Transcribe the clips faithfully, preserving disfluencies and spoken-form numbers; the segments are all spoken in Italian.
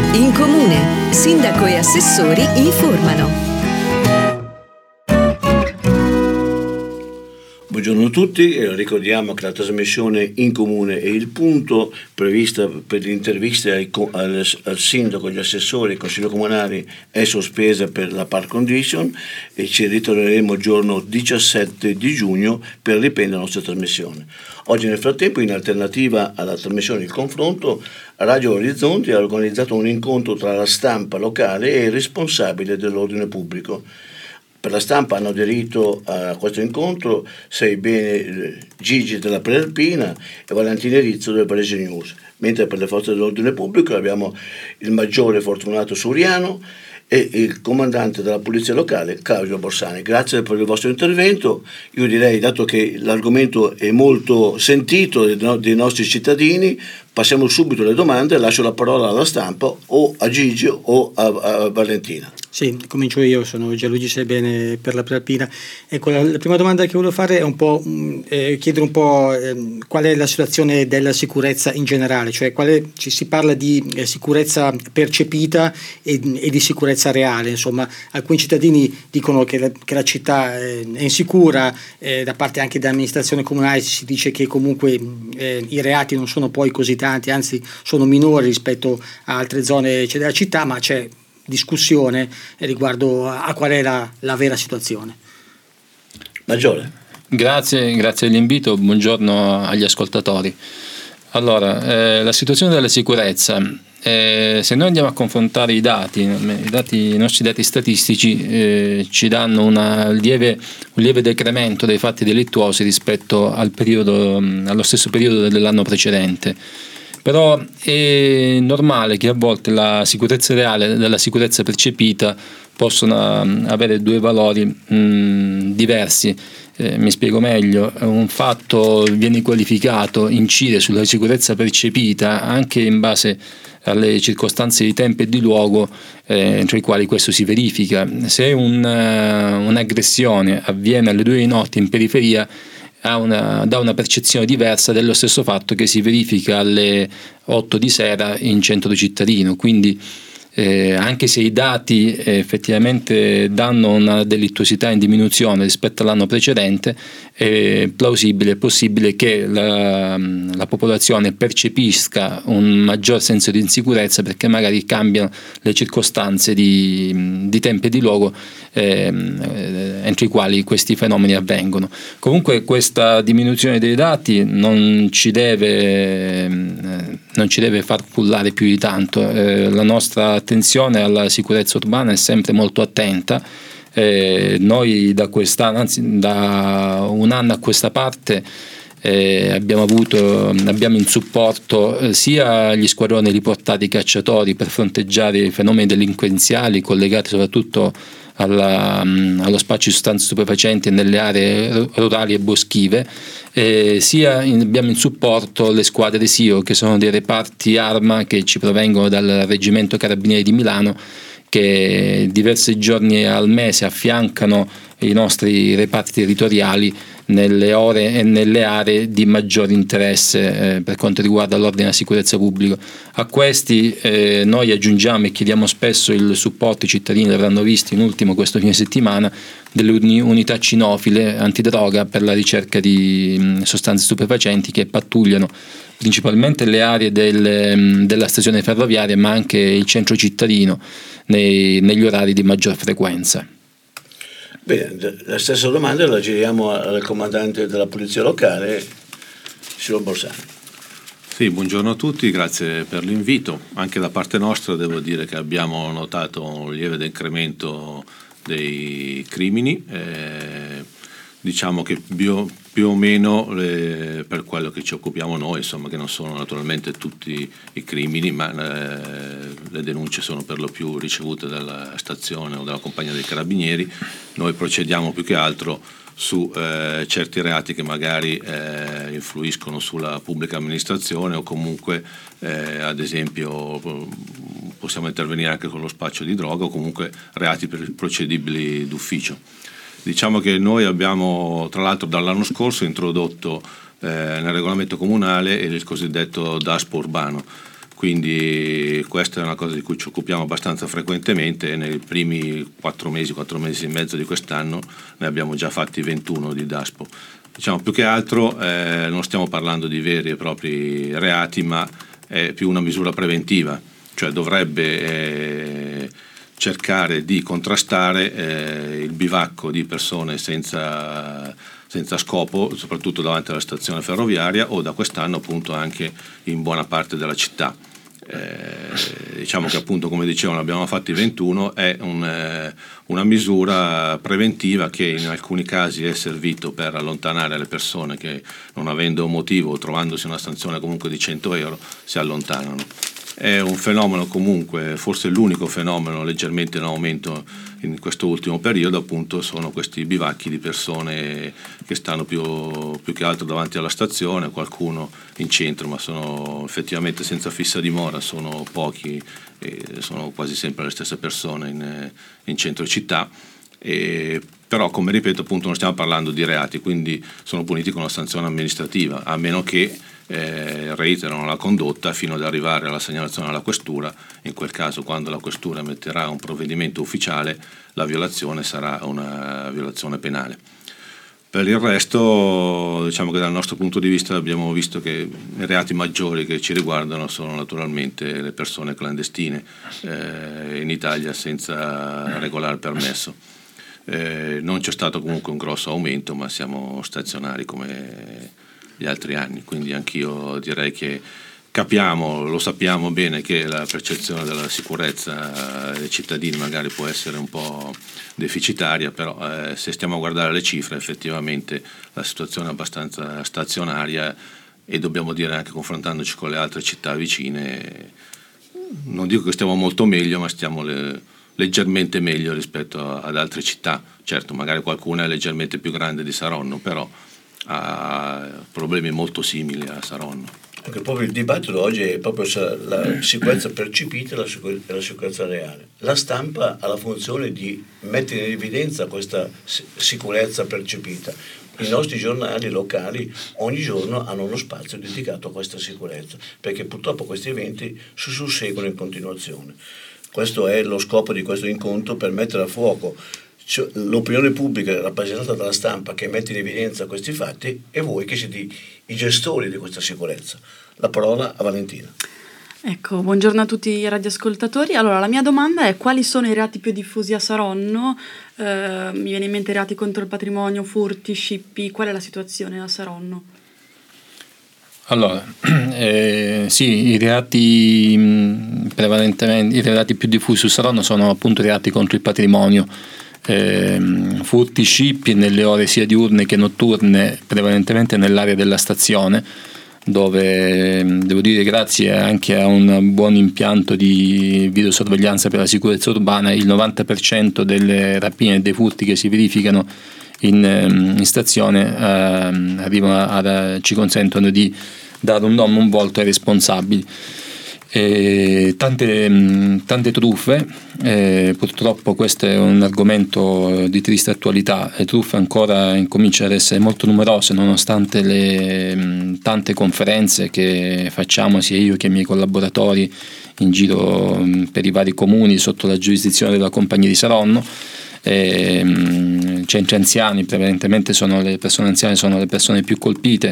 In Comune, sindaco e assessori informano. Buongiorno a tutti, e ricordiamo che la trasmissione In Comune e il Punto, prevista per le interviste ai, al, al sindaco, agli assessori e al consiglio comunale, è sospesa per la par condition e ci ritorneremo il giorno diciassette di giugno per riprendere la nostra trasmissione. Oggi nel frattempo, in alternativa alla trasmissione Il Confronto, Radio Orizzonti ha organizzato un incontro tra la stampa locale e il responsabile dell'ordine pubblico. Per la stampa hanno aderito a questo incontro Sei Bene Gigi della Prealpina e Valentina Rizzo del Varese News, mentre per le forze dell'ordine pubblico abbiamo il maggiore Fortunato Suriano e il comandante della polizia locale Claudio Borsani. Grazie per il vostro intervento. Io direi, dato che l'argomento è molto sentito dei nostri cittadini, passiamo subito alle domande. Lascio la parola alla stampa, o a Gigi o a, a Valentina. Sì, comincio io, sono Gianluigi Seibene per la Prealpina. Ecco, la, la prima domanda che volevo fare è un po' eh, chiedere un po' eh, qual è la situazione della sicurezza in generale, cioè quale, ci si parla di eh, sicurezza percepita e, e di sicurezza reale. Insomma, alcuni cittadini dicono che la, che la città eh, è insicura, eh, da parte anche dell'amministrazione comunale si dice che comunque eh, i reati non sono poi così tanti, anzi sono minori rispetto a altre zone della città, ma c'è discussione riguardo a, a qual è la, la vera situazione. Maggiore. Grazie, grazie dell'invito, buongiorno agli ascoltatori. Allora, eh, la situazione della sicurezza, eh, se noi andiamo a confrontare i dati, i, dati, i nostri dati statistici eh, ci danno una lieve, un lieve decremento dei fatti delittuosi rispetto al periodo, allo stesso periodo dell'anno precedente. Però è normale che a volte la sicurezza reale e la sicurezza percepita possono avere due valori mh, diversi. Eh, mi spiego meglio: un fatto viene qualificato, incide sulla sicurezza percepita anche in base alle circostanze di tempo e di luogo eh, entro i quali questo si verifica. Se un, uh, un'aggressione avviene alle due di notte in periferia, ha una, dà una percezione diversa dello stesso fatto che si verifica alle otto di sera in centro cittadino. Quindi eh, anche se i dati eh, effettivamente danno una delittuosità in diminuzione rispetto all'anno precedente, è plausibile, è possibile che la, la popolazione percepisca un maggior senso di insicurezza, perché magari cambiano le circostanze di, di tempo e di luogo eh, entro i quali questi fenomeni avvengono. Comunque questa diminuzione dei dati non ci deve, eh, non ci deve far cullare più di tanto. Eh, la nostra attenzione alla sicurezza urbana è sempre molto attenta. Eh, noi da quest'anno, anzi da un anno a questa parte eh, abbiamo avuto abbiamo in supporto eh, sia gli squadroni riportati cacciatori per fronteggiare i fenomeni delinquenziali collegati soprattutto alla, allo spaccio di sostanze stupefacenti nelle aree rurali e boschive, eh, sia in, abbiamo in supporto le squadre S I O, che sono dei reparti arma che ci provengono dal Reggimento Carabinieri di Milano, che diversi giorni al mese affiancano i nostri reparti territoriali nelle ore e nelle aree di maggior interesse eh, per quanto riguarda l'ordine e la sicurezza pubblica. A questi eh, noi aggiungiamo e chiediamo spesso il supporto. I cittadini l'avranno visto in ultimo questo fine settimana, delle unità cinofile antidroga per la ricerca di mh, sostanze stupefacenti, che pattugliano principalmente le aree del, della stazione ferroviaria, ma anche il centro cittadino nei, negli orari di maggior frequenza. Bene, la stessa domanda la giriamo al comandante della polizia locale, signor Borsani. Sì, buongiorno a tutti, grazie per l'invito. Anche da parte nostra devo dire che abbiamo notato un lieve decremento dei crimini, eh, diciamo che più, più o meno le, per quello che ci occupiamo noi, insomma, che non sono naturalmente tutti i crimini, ma eh, le denunce sono per lo più ricevute dalla stazione o dalla compagnia dei carabinieri. Noi procediamo più che altro su eh, certi reati che magari eh, influiscono sulla pubblica amministrazione, o comunque eh, ad esempio possiamo intervenire anche con lo spaccio di droga, o comunque reati procedibili d'ufficio. Diciamo che noi abbiamo, tra l'altro dall'anno scorso, introdotto eh, nel regolamento comunale il cosiddetto DASPO urbano. quindi questa è una cosa di cui ci occupiamo abbastanza frequentemente e nei primi quattro mesi, quattro mesi e mezzo di quest'anno ne abbiamo già fatti ventuno di DASPO. Diciamo più che altro eh, non stiamo parlando di veri e propri reati, ma è più una misura preventiva, cioè dovrebbe eh, cercare di contrastare eh, il bivacco di persone senza, senza scopo, soprattutto davanti alla stazione ferroviaria o da quest'anno appunto anche in buona parte della città. Eh, diciamo che appunto, come dicevano, abbiamo fatti ventuno, è un, eh, una misura preventiva che in alcuni casi è servito per allontanare le persone che, non avendo un motivo o trovandosi una sanzione comunque di cento euro, si allontanano. È un fenomeno comunque, forse l'unico fenomeno leggermente in aumento in questo ultimo periodo, appunto sono questi bivacchi di persone che stanno più, più che altro davanti alla stazione, qualcuno in centro, ma sono effettivamente senza fissa dimora, sono pochi e sono quasi sempre le stesse persone in, in centro città. E, però come ripeto appunto non stiamo parlando di reati, quindi sono puniti con una sanzione amministrativa, a meno che eh, reiterano la condotta fino ad arrivare alla segnalazione alla questura. In quel caso, quando la questura emetterà un provvedimento ufficiale, la violazione sarà una violazione penale. Per il resto, diciamo che dal nostro punto di vista abbiamo visto che i reati maggiori che ci riguardano sono naturalmente le persone clandestine eh, in Italia senza regolare permesso. Eh, non c'è stato comunque un grosso aumento, ma siamo stazionari come gli altri anni, quindi anch'io direi che capiamo, lo sappiamo bene che la percezione della sicurezza dei cittadini magari può essere un po' deficitaria, però eh, se stiamo a guardare le cifre effettivamente la situazione è abbastanza stazionaria e dobbiamo dire, anche confrontandoci con le altre città vicine, non dico che stiamo molto meglio, ma stiamo le, leggermente meglio rispetto ad altre città. Certo, magari qualcuna è leggermente più grande di Saronno, però ha problemi molto simili a Saronno. Anche proprio il dibattito oggi è proprio la sicurezza percepita e la, sicur- la sicurezza reale. La stampa ha la funzione di mettere in evidenza questa sicurezza percepita. I nostri giornali locali ogni giorno hanno uno spazio dedicato a questa sicurezza, perché purtroppo questi eventi si susseguono in continuazione. Questo è lo scopo di questo incontro, per mettere a fuoco l'opinione pubblica rappresentata dalla stampa che mette in evidenza questi fatti e voi che siete i gestori di questa sicurezza. La parola a Valentina. Ecco, buongiorno a tutti i radioascoltatori. Allora, la mia domanda è: quali sono i reati più diffusi a Saronno? Eh, mi viene in mente reati contro il patrimonio, furti, scippi. Qual è la situazione a Saronno? Allora, eh, sì, i reati mh, prevalentemente, i reati più diffusi su Saronno sono appunto i reati contro il patrimonio. Eh, furti, scippi nelle ore sia diurne che notturne, prevalentemente nell'area della stazione, dove devo dire, grazie anche a un buon impianto di videosorveglianza per la sicurezza urbana, il novanta per cento delle rapine e dei furti che si verificano in, in stazione eh, arrivano a, a, ci consentono di dare un nome, un volto ai responsabili. E tante, tante truffe, eh, purtroppo questo è un argomento di triste attualità. Le truffe ancora incominciano ad essere molto numerose, nonostante le mh, tante conferenze che facciamo sia io che i miei collaboratori in giro mh, per i vari comuni sotto la giurisdizione della Compagnia di Saronno. E, mh, centri anziani, prevalentemente sono le persone anziane, sono le persone più colpite.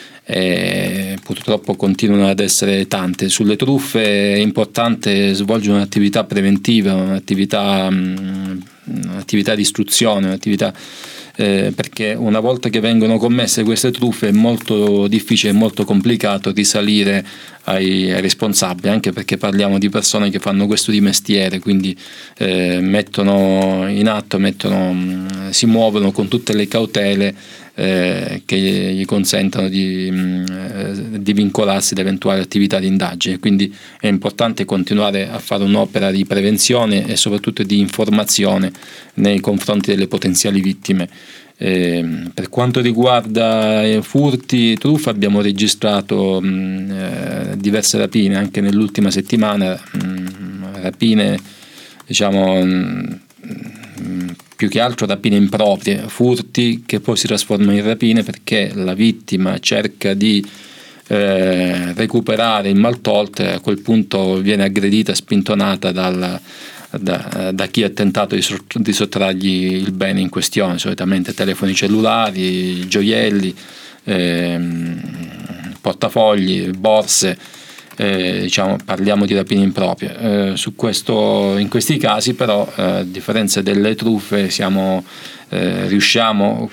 E purtroppo continuano ad essere tante. Sulle truffe è importante svolgere un'attività preventiva, un'attività, un'attività di istruzione, un'attività, eh, perché una volta che vengono commesse queste truffe è molto difficile e molto complicato risalire ai, ai responsabili, anche perché parliamo di persone che fanno questo di mestiere, quindi eh, mettono in atto, mettono, si muovono con tutte le cautele Eh, che gli consentano di, mh, di vincolarsi da eventuali attività di indagine. Quindi è importante continuare a fare un'opera di prevenzione e soprattutto di informazione nei confronti delle potenziali vittime. Eh, per quanto riguarda eh, furti e truffe, abbiamo registrato mh, eh, diverse rapine anche nell'ultima settimana, mh, rapine diciamo mh, più che altro rapine improprie, furti che poi si trasformano in rapine perché la vittima cerca di eh, recuperare il maltolto, a quel punto viene aggredita, spintonata dal, da, da chi ha tentato di, di sottrargli il bene in questione, solitamente telefoni cellulari, gioielli, ehm, portafogli, borse. Eh, diciamo, parliamo di rapine improprie. Eh, su questo, in questi casi però, eh, a differenza delle truffe, siamo, eh, riusciamo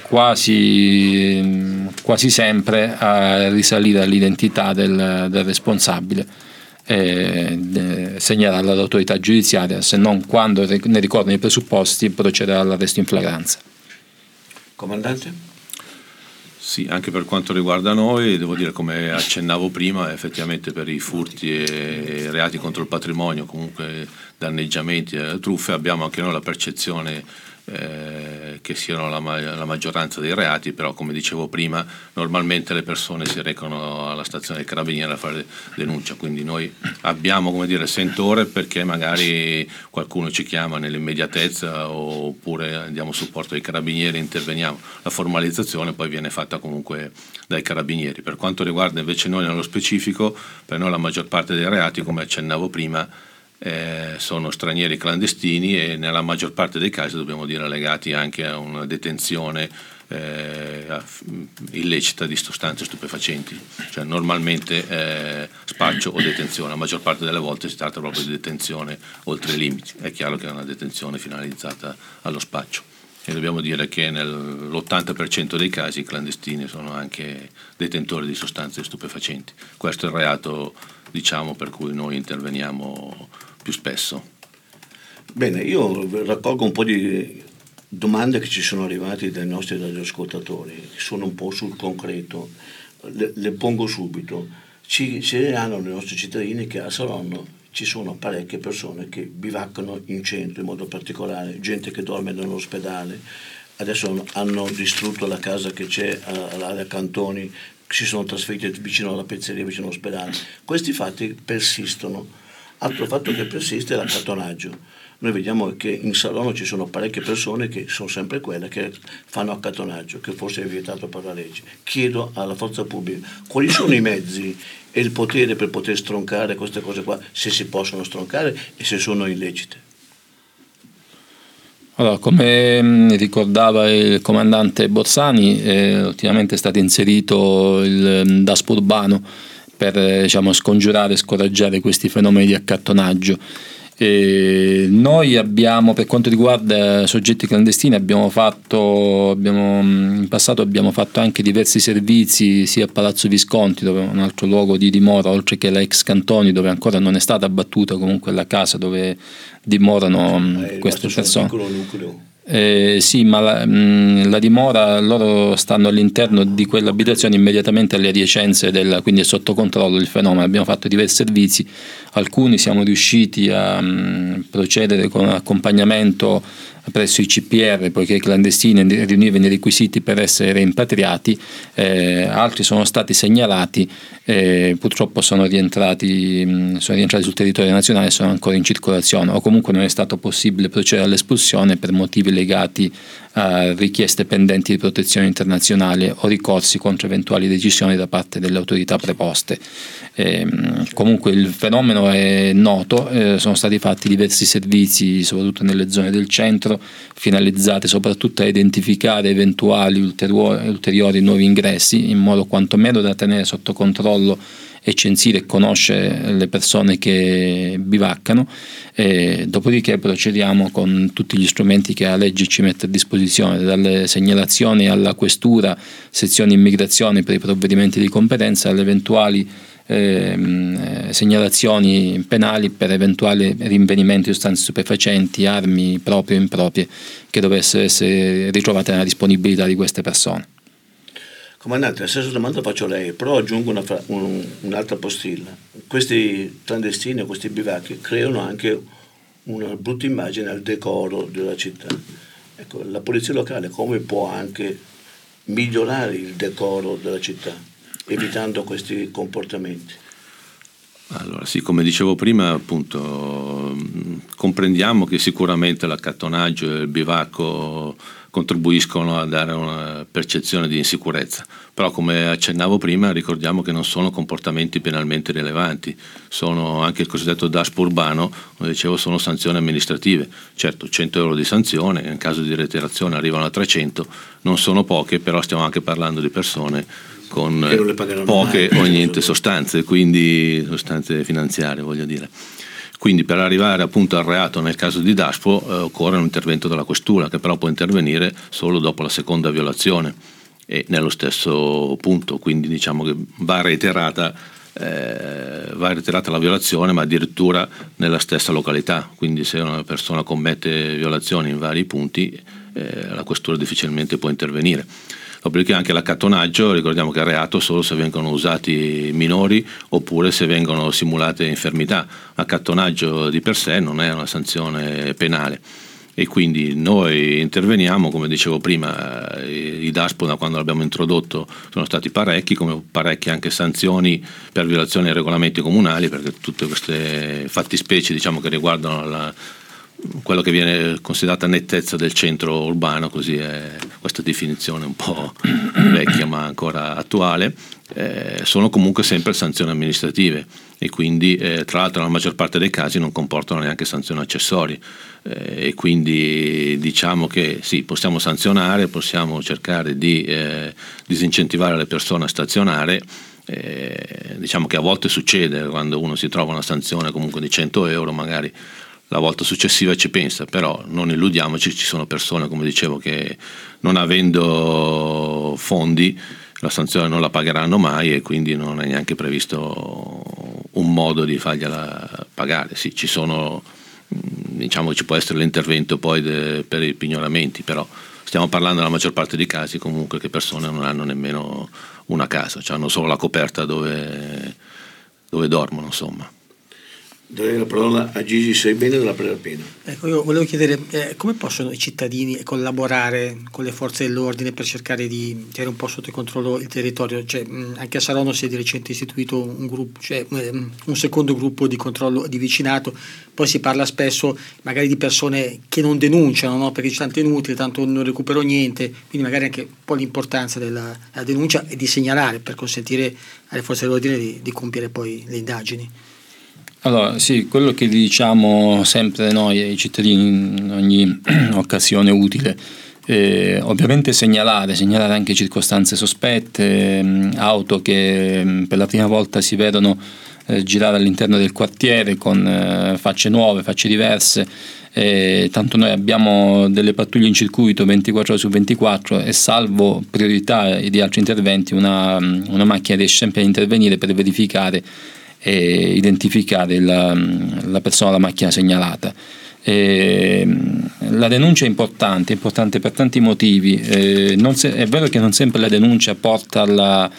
quasi, quasi sempre a risalire all'identità del, del responsabile e eh, segnalarlo all'autorità giudiziaria, se non quando ne ricordano i presupposti procedere all'arresto in flagranza. Comandante? Sì, anche per quanto riguarda noi, devo dire, come accennavo prima, effettivamente per i furti e reati contro il patrimonio, comunque danneggiamenti e truffe, abbiamo anche noi la percezione eh, che siano la, ma- la maggioranza dei reati, però come dicevo prima, normalmente le persone si recano alla stazione dei carabinieri a fare denuncia, quindi noi abbiamo, come dire, sentore perché magari qualcuno ci chiama nell'immediatezza oppure diamo supporto ai carabinieri, interveniamo. La formalizzazione poi viene fatta comunque dai carabinieri. Per quanto riguarda invece noi nello specifico, per noi la maggior parte dei reati, come accennavo prima, Eh, sono stranieri clandestini e nella maggior parte dei casi, dobbiamo dire, legati anche a una detenzione eh, illecita di sostanze stupefacenti, cioè normalmente eh, spaccio o detenzione, la maggior parte delle volte si tratta proprio di detenzione oltre i limiti. È chiaro che è una detenzione finalizzata allo spaccio e dobbiamo dire che nell'ottanta per cento dei casi i clandestini sono anche detentori di sostanze stupefacenti. Questo è il reato, diciamo, per cui noi interveniamo più spesso. Bene, io raccolgo un po' di domande che ci sono arrivate dai nostri radioascoltatori, che sono un po' sul concreto, le, le pongo subito. Ci segnalano i nostri cittadini che a Saronno ci sono parecchie persone che bivaccano in centro, in modo particolare gente che dorme nell'ospedale. Adesso hanno distrutto la casa che c'è all'area Cantoni, si sono trasferiti vicino alla pizzeria, vicino all'ospedale. Questi fatti persistono. Altro fatto che persiste è l'accattonaggio. Noi vediamo che in Saronno ci sono parecchie persone che sono sempre quelle che fanno accattonaggio, che forse è vietato per la legge. Chiedo alla forza pubblica quali sono i mezzi e il potere per poter stroncare queste cose qua, se si possono stroncare e se sono illecite. Allora, come ricordava il comandante Borsani, eh, ultimamente è stato inserito il D A S P urbano per eh, diciamo, scongiurare e scoraggiare questi fenomeni di accattonaggio. E noi abbiamo, per quanto riguarda soggetti clandestini, abbiamo fatto, abbiamo, in passato abbiamo fatto anche diversi servizi sia a Palazzo Visconti, dove è un altro luogo di dimora, oltre che la ex Cantoni, dove ancora non è stata abbattuta comunque la casa dove dimorano eh, queste persone. Eh, sì, ma la, mh, la dimora, loro stanno all'interno di quell'abitazione immediatamente alle adiacenze, del, quindi è sotto controllo il fenomeno. Abbiamo fatto diversi servizi, alcuni siamo riusciti a mh, procedere con accompagnamento presso i C P R, poiché i clandestini riunivano i requisiti per essere rimpatriati, eh, altri sono stati segnalati, eh, purtroppo sono rientrati, mh, sono rientrati sul territorio nazionale e sono ancora in circolazione, o comunque non è stato possibile procedere all'espulsione per motivi legati a richieste pendenti di protezione internazionale o ricorsi contro eventuali decisioni da parte delle autorità preposte. Eh, comunque il fenomeno è noto, eh, sono stati fatti diversi servizi soprattutto nelle zone del centro, finalizzati soprattutto a identificare eventuali ulteriori, ulteriori nuovi ingressi, in modo quantomeno da tenere sotto controllo e censire e conoscere le persone che bivaccano, e dopodiché procediamo con tutti gli strumenti che la legge ci mette a disposizione, dalle segnalazioni alla questura, sezione immigrazione per i provvedimenti di competenza, alle eventuali eh, segnalazioni penali per eventuali rinvenimenti di sostanze stupefacenti, armi proprie o improprie che dovessero essere ritrovate nella disponibilità di queste persone. Comandante, la stessa domanda faccio a lei, però aggiungo una, un, un'altra postilla. Questi clandestini, questi bivacchi creano anche una brutta immagine al decoro della città. Ecco, la polizia locale come può anche migliorare il decoro della città, evitando questi comportamenti? Allora sì, come dicevo prima, appunto, comprendiamo che sicuramente l'accattonaggio e il bivacco contribuiscono a dare una percezione di insicurezza, però come accennavo prima ricordiamo che non sono comportamenti penalmente rilevanti, sono anche il cosiddetto D A S P urbano, come dicevo, sono sanzioni amministrative. Certo, cento euro di sanzione, in caso di reiterazione arrivano a trecento, non sono poche, però stiamo anche parlando di persone con poche mai, o niente sostanze, quindi sostanze finanziarie, voglio dire. Quindi per arrivare appunto al reato nel caso di Daspo eh, occorre un intervento della questura, che però può intervenire solo dopo la seconda violazione e nello stesso punto, quindi diciamo che va reiterata, eh, va reiterata la violazione, ma addirittura nella stessa località. Quindi se una persona commette violazioni in vari punti, eh, la questura difficilmente può intervenire. Dopodiché anche l'accattonaggio, ricordiamo che è reato solo se vengono usati minori oppure se vengono simulate infermità. L'accattonaggio di per sé non è una sanzione penale e quindi noi interveniamo, come dicevo prima, i Daspo da quando l'abbiamo introdotto sono stati parecchi, come parecchie anche sanzioni per violazione ai regolamenti comunali, perché tutte queste fattispecie, diciamo, che riguardano la quello che viene considerata nettezza del centro urbano, così è questa definizione un po' vecchia ma ancora attuale, eh, sono comunque sempre sanzioni amministrative e quindi eh, tra l'altro nella maggior parte dei casi non comportano neanche sanzioni accessorie, eh, e quindi diciamo che sì, possiamo sanzionare, possiamo cercare di eh, disincentivare le persone a stazionare. Eh, diciamo che a volte succede, quando uno si trova una sanzione comunque di cento euro, magari la volta successiva ci pensa, però non illudiamoci, ci sono persone, come dicevo, che non avendo fondi la sanzione non la pagheranno mai e quindi non è neanche previsto un modo di fargliela pagare. Sì, ci sono, diciamo, ci può essere l'intervento poi de, per i pignoramenti, però stiamo parlando nella maggior parte dei casi comunque che persone non hanno nemmeno una casa, cioè hanno solo la coperta dove, dove dormono, insomma. Darei la parola a Gigi Seibene della Prealpina. Ecco, io volevo chiedere eh, come possono i cittadini collaborare con le forze dell'ordine per cercare di tenere un po' sotto controllo il territorio. Cioè, mh, anche a Saronno si è di recente istituito un gruppo, cioè mh, un secondo gruppo di controllo di vicinato. Poi si parla spesso magari di persone che non denunciano, no? Perché c'è tanto inutile, tanto non recupero niente, quindi magari anche un po' l'importanza della, della denuncia e di segnalare per consentire alle forze dell'ordine di, di compiere poi le indagini. Allora, sì, quello che diciamo sempre noi ai cittadini in ogni occasione utile, eh, ovviamente segnalare, segnalare anche circostanze sospette, mh, auto che mh, per la prima volta si vedono eh, girare all'interno del quartiere con eh, facce nuove, facce diverse, eh, tanto noi abbiamo delle pattuglie in circuito ventiquattro ore su ventiquattro e salvo priorità di altri interventi una, una macchina riesce sempre a intervenire per verificare e identificare la, la persona, la macchina segnalata. E la denuncia è importante, è importante per tanti motivi. E non se, è vero che non sempre la denuncia porta alla,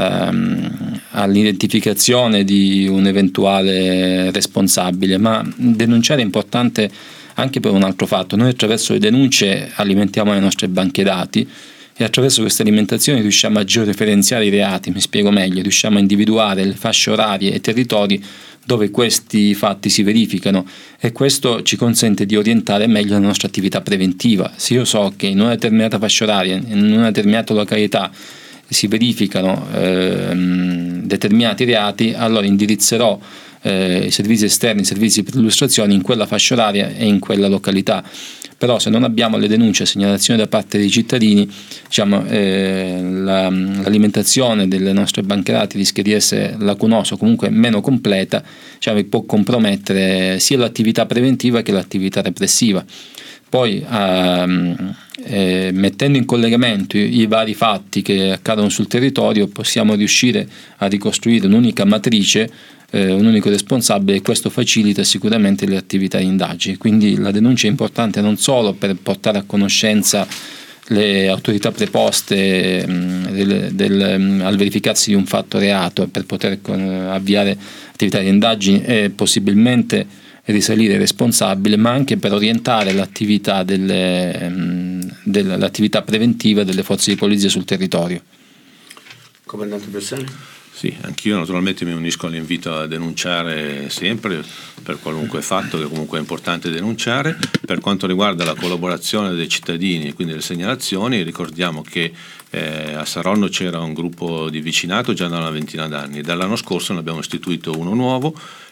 um, all'identificazione di un eventuale responsabile, ma denunciare è importante anche per un altro fatto. Noi attraverso le denunce alimentiamo le nostre banche dati e attraverso questa alimentazione riusciamo a georeferenziare i reati, mi spiego meglio, riusciamo a individuare le fasce orarie e territori dove questi fatti si verificano e questo ci consente di orientare meglio la nostra attività preventiva. Se io so che in una determinata fascia oraria, in una determinata località si verificano ehm, determinati reati, allora indirizzerò eh, i servizi esterni, i servizi per l'illustrazione in quella fascia oraria e in quella località. Però se non abbiamo le denunce e segnalazioni da parte dei cittadini, diciamo, eh, la, l'alimentazione delle nostre banche dati rischia di essere lacunosa o comunque meno completa, diciamo, può compromettere sia l'attività preventiva che l'attività repressiva. Poi ehm, eh, mettendo in collegamento i, i vari fatti che accadono sul territorio possiamo riuscire a ricostruire un'unica matrice, eh, un unico responsabile, e questo facilita sicuramente le attività di indagine. Quindi la denuncia è importante non solo per portare a conoscenza le autorità preposte mh, del, del, mh, al verificarsi di un fatto reato e per poter con, avviare attività di indagini e possibilmente risalire il responsabile, ma anche per orientare l'attività, delle, mh, dell'attività preventiva delle forze di polizia sul territorio. Comandante Bersani? Sì, anch'io naturalmente mi unisco all'invito a denunciare sempre per qualunque fatto che comunque è importante denunciare. Per quanto riguarda la collaborazione dei cittadini e quindi le segnalazioni, ricordiamo che eh, a Saronno c'era un gruppo di vicinato già da una ventina d'anni, dall'anno scorso ne abbiamo istituito uno nuovo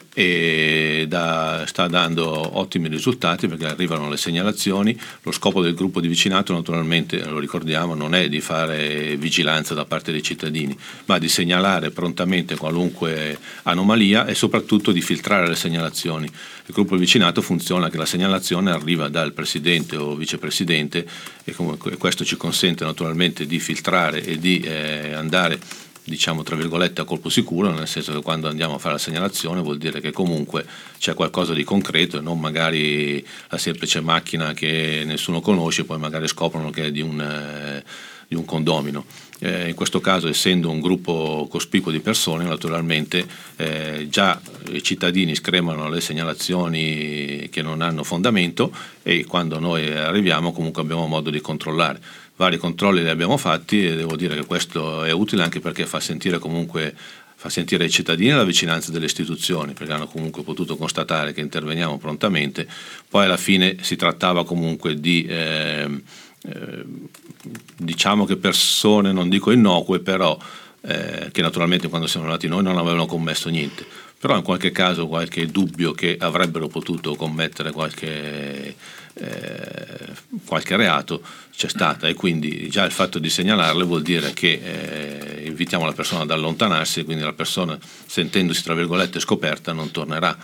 e da, sta dando ottimi risultati perché arrivano le segnalazioni. Lo scopo del gruppo di vicinato, naturalmente, lo ricordiamo, non è di fare vigilanza da parte dei cittadini, ma di segnalare prontamente qualunque anomalia e soprattutto di filtrare le segnalazioni. Il gruppo di vicinato funziona che la segnalazione arriva dal presidente o vicepresidente e comunque questo ci consente naturalmente di filtrare e di eh, andare, diciamo tra virgolette, a colpo sicuro, nel senso che quando andiamo a fare la segnalazione vuol dire che comunque c'è qualcosa di concreto e non magari la semplice macchina che nessuno conosce e poi magari scoprono che è di un, eh, di un condomino. Eh, in questo caso, essendo un gruppo cospicuo di persone, naturalmente eh, già i cittadini scremano le segnalazioni che non hanno fondamento e quando noi arriviamo comunque abbiamo modo di controllare. Vari controlli li abbiamo fatti e devo dire che questo è utile anche perché fa sentire comunque fa sentire ai cittadini la vicinanza delle istituzioni, perché hanno comunque potuto constatare che interveniamo prontamente. Poi alla fine si trattava comunque di eh, eh, diciamo che persone, non dico innocue, però eh, che naturalmente quando siamo andati noi non avevano commesso niente, però in qualche caso qualche dubbio che avrebbero potuto commettere qualche Eh, qualche reato c'è stata e quindi già il fatto di segnalarle vuol dire che eh, invitiamo la persona ad allontanarsi e quindi la persona, sentendosi tra virgolette scoperta, non tornerà.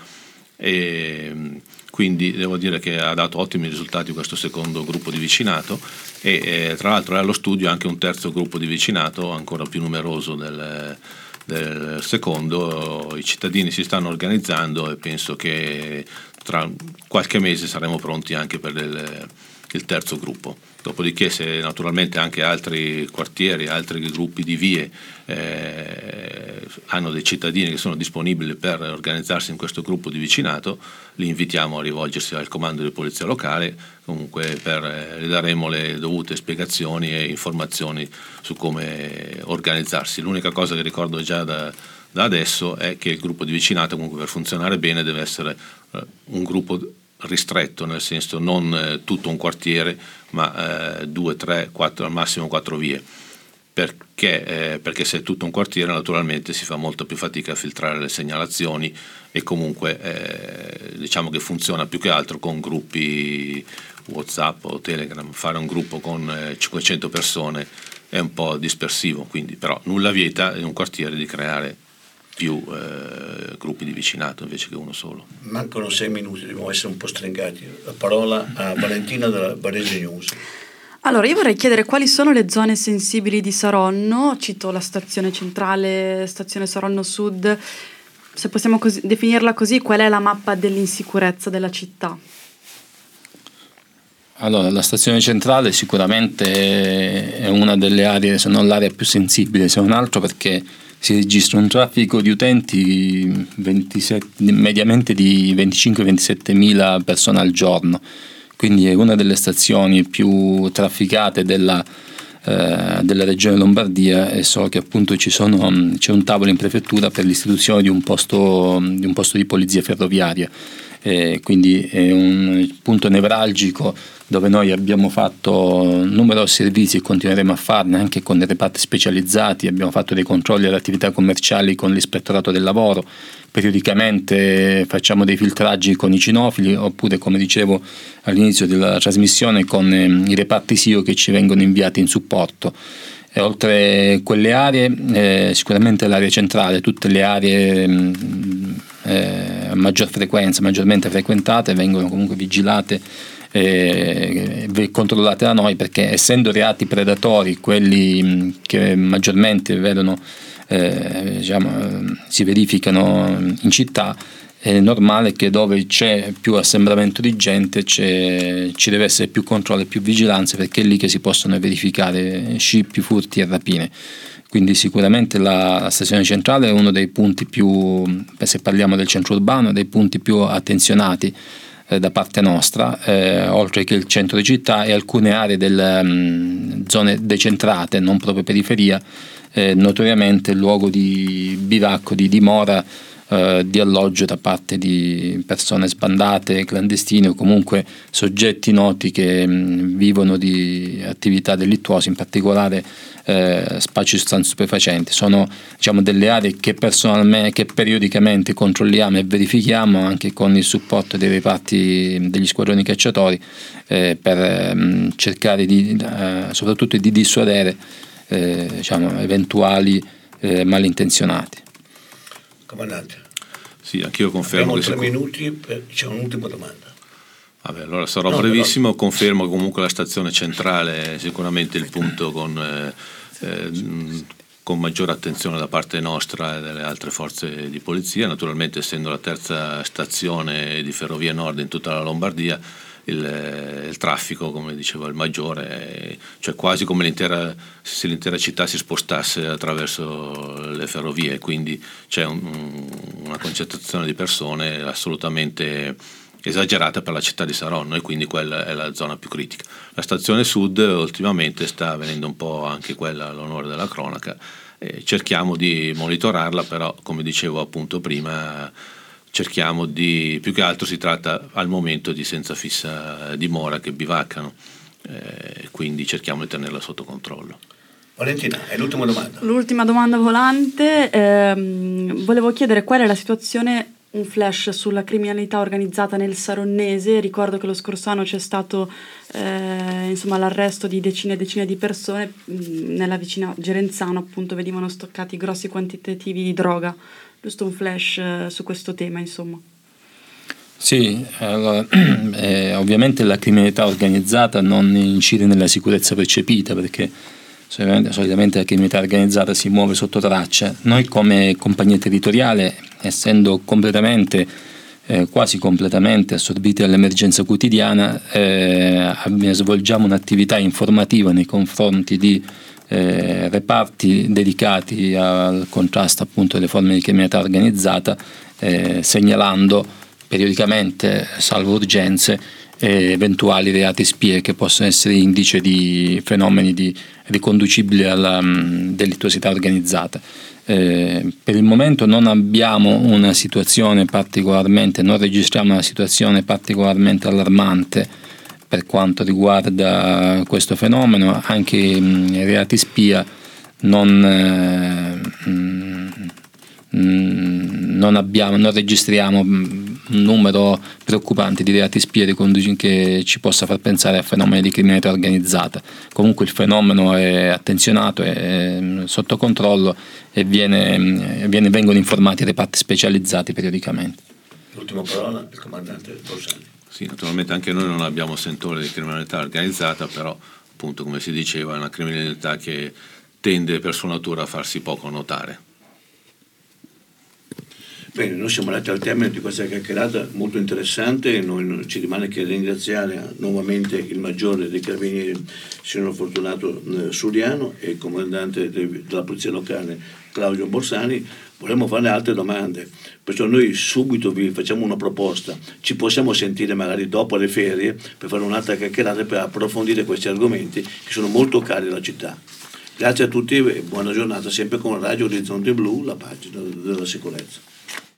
E quindi devo dire che ha dato ottimi risultati questo secondo gruppo di vicinato e eh, tra l'altro è allo studio anche un terzo gruppo di vicinato ancora più numeroso del, del secondo. I cittadini si stanno organizzando e penso che tra qualche mese saremo pronti anche per il, il terzo gruppo. Dopodiché, se naturalmente anche altri quartieri, altri gruppi di vie eh, hanno dei cittadini che sono disponibili per organizzarsi in questo gruppo di vicinato, li invitiamo a rivolgersi al comando di polizia locale, comunque per, eh, daremo le dovute spiegazioni e informazioni su come organizzarsi. L'unica cosa che ricordo già da, da adesso è che il gruppo di vicinato comunque per funzionare bene deve essere eh, un gruppo ristretto, nel senso non eh, tutto un quartiere, ma eh, due, tre, quattro, al massimo quattro vie, perché, eh, perché se è tutto un quartiere naturalmente si fa molto più fatica a filtrare le segnalazioni e comunque eh, diciamo che funziona più che altro con gruppi WhatsApp o Telegram. Fare un gruppo con eh, cinquecento persone è un po' dispersivo, quindi però nulla vieta in un quartiere di creare più eh, gruppi di vicinato invece che uno solo. Mancano sei minuti, dobbiamo essere un po' stringati. La parola a Valentina della Varese News. Allora, io vorrei chiedere quali sono le zone sensibili di Saronno. Cito la stazione centrale, stazione Saronno Sud. Se possiamo così, definirla così, qual è la mappa dell'insicurezza della città? Allora, la stazione centrale sicuramente è una delle aree, se non l'area più sensibile, se non altro perché si registra un traffico di utenti ventisette, mediamente di venticinque ventisette mila persone al giorno, quindi è una delle stazioni più trafficate della, eh, della regione Lombardia, e so che appunto ci sono, c'è un tavolo in prefettura per l'istituzione di un posto di, un posto di polizia ferroviaria, eh, quindi è un punto nevralgico dove noi abbiamo fatto numerosi servizi e continueremo a farne anche con dei reparti specializzati. Abbiamo fatto dei controlli alle attività commerciali con l'ispettorato del lavoro, periodicamente facciamo dei filtraggi con i cinofili, oppure, come dicevo all'inizio della trasmissione, con eh, i reparti S I O che ci vengono inviati in supporto. E oltre quelle aree, eh, sicuramente l'area centrale, tutte le aree mh, eh, a maggior frequenza, maggiormente frequentate, vengono comunque vigilate e controllate da noi, perché essendo reati predatori quelli che maggiormente vedono, eh, diciamo, si verificano in città, è normale che dove c'è più assembramento di gente c'è, ci deve essere più controllo e più vigilanza, perché è lì che si possono verificare scippi, furti e rapine. Quindi sicuramente la stazione centrale è uno dei punti più, se parliamo del centro urbano, dei punti più attenzionati da parte nostra, eh, oltre che il centro di città e alcune aree delle mh, zone decentrate, non proprio periferia, eh, notoriamente luogo di bivacco, di dimora eh, di alloggio da parte di persone sbandate, clandestine o comunque soggetti noti che mh, vivono di attività delittuose, in particolare eh, spaccio di sostanze stupefacenti. Sono, diciamo, delle aree che personalmente, che periodicamente controlliamo e verifichiamo anche con il supporto dei reparti degli squadroni cacciatori eh, per mh, cercare di, eh, soprattutto di dissuadere eh, diciamo, eventuali eh, malintenzionati. Comandante. Sì, anch'io confermo. Abbiamo che tre minuti, per, c'è un'ultima domanda. Vabbè, allora sarò no, brevissimo, però... confermo comunque la stazione centrale è sicuramente il punto con, eh, eh, con maggiore attenzione da parte nostra e delle altre forze di polizia, naturalmente essendo la terza stazione di Ferrovie Nord in tutta la Lombardia, il, il traffico, come diceva il maggiore, cioè quasi come l'intera, se l'intera città si spostasse attraverso le ferrovie, quindi c'è un, una concentrazione di persone assolutamente esagerata per la città di Saronno e quindi quella è la zona più critica. La stazione sud ultimamente sta venendo un po' anche quella all'onore della cronaca, e cerchiamo di monitorarla, però come dicevo appunto prima cerchiamo di, più che altro si tratta al momento di senza fissa dimora che bivaccano, eh, quindi cerchiamo di tenerla sotto controllo. Valentina, è l'ultima domanda. L'ultima domanda volante, ehm, volevo chiedere qual è la situazione, un flash sulla criminalità organizzata nel Saronnese. Ricordo che lo scorso anno c'è stato eh, insomma, l'arresto di decine e decine di persone mh, nella vicina Gerenzano, appunto venivano stoccati grossi quantitativi di droga. Giusto un flash eh, su questo tema, insomma. Sì, allora, eh, ovviamente la criminalità organizzata non incide nella sicurezza percepita, perché solitamente, solitamente la criminalità organizzata si muove sotto traccia. Noi come compagnia territoriale, essendo completamente, eh, quasi completamente assorbiti dall'emergenza quotidiana, eh, svolgiamo un'attività informativa nei confronti di Eh, reparti dedicati al contrasto appunto delle forme di criminalità organizzata, eh, segnalando periodicamente, salvo urgenze, eh, eventuali reati spie che possono essere indice di fenomeni di, riconducibili alla um, delittuosità organizzata. Eh, per il momento non abbiamo una situazione particolarmente, non registriamo una situazione particolarmente allarmante per quanto riguarda questo fenomeno. Anche i reati spia non, eh, non abbiamo, non registriamo un numero preoccupante di reati spia che ci possa far pensare a fenomeni di criminalità organizzata. Comunque il fenomeno è attenzionato, è sotto controllo e viene, viene, vengono informati reparti specializzati periodicamente. L'ultima parola il comandante Borsani. Sì, naturalmente anche noi non abbiamo sentore di criminalità organizzata, però appunto come si diceva è una criminalità che tende per sua natura a farsi poco notare. Bene, noi siamo arrivati al termine di questa chiacchierata molto interessante. Noi non ci rimane che ringraziare nuovamente il maggiore dei carabinieri, signor Fortunato Suriano, e il comandante della polizia locale Claudio Borsani. Vorremmo fare altre domande, perciò noi subito vi facciamo una proposta. Ci possiamo sentire magari dopo le ferie per fare un'altra chiacchierata per approfondire questi argomenti che sono molto cari alla città. Grazie a tutti e buona giornata, sempre con Radio Orizzonte Blu, la pagina della sicurezza.